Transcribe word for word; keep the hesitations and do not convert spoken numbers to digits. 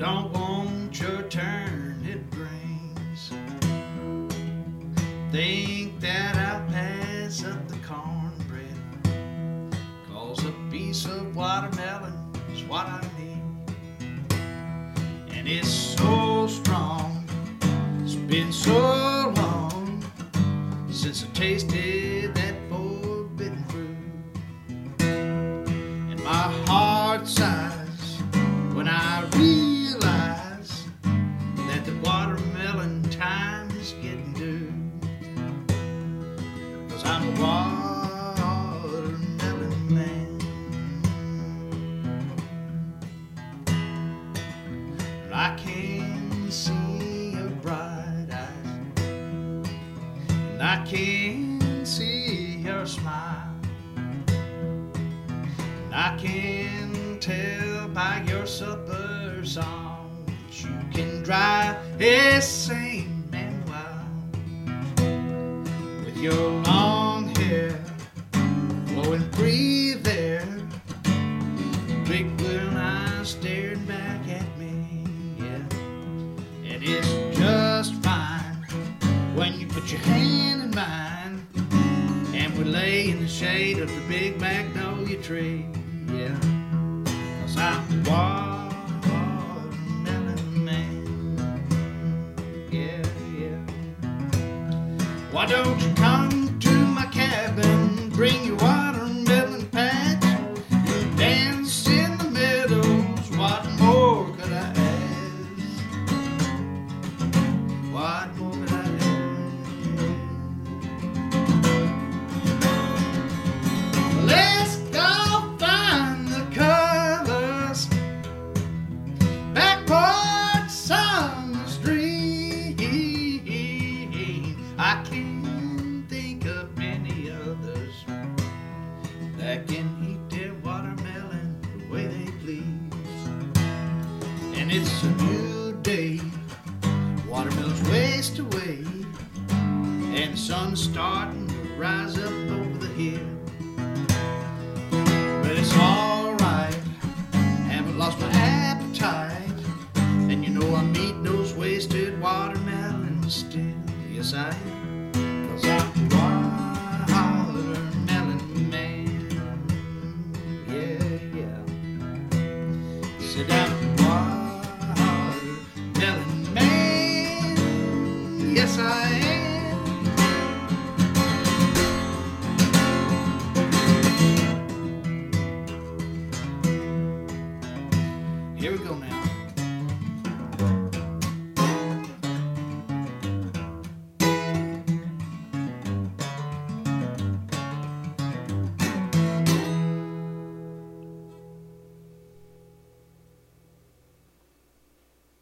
don't want your turn, it brings. Think that I'll pass up the cornbread, 'cause a piece of watermelon is what I need. And it's so strong, it's been so long since I tasted that forbidden fruit. And my heart sighs when I realize that the watermelon time is getting due. 'Cause I'm a watermelon man. But I can see your bright eyes, and I can see your smile, and I can tell by your supper song that you can drive a sane man wild. With your long hair flowing free there, big blue eyes staring back at me, yeah. And it's just fine when you put your hand in mine and we lay in the shade of the big magnolia tree, yeah. 'Cause I'm a watermelon man, yeah, yeah. Why don't you come to my cabin, bring your watermelon patch, and dance in the meadows? What more could I ask? What more could I ask? Let's go find the colors, back porch summer's dream. I can't think of many others that can eat their watermelon the way they please. And it's a new day, watermelons waste away, and the sun's starting to rise up over the hill. But it's alright, haven't lost my appetite, and you know I'm eating those wasted watermelons still. Yes, I am, 'cause I'm a watermelon man, yeah, yeah. Sit down, watermelon man, yes I am. Here we go now.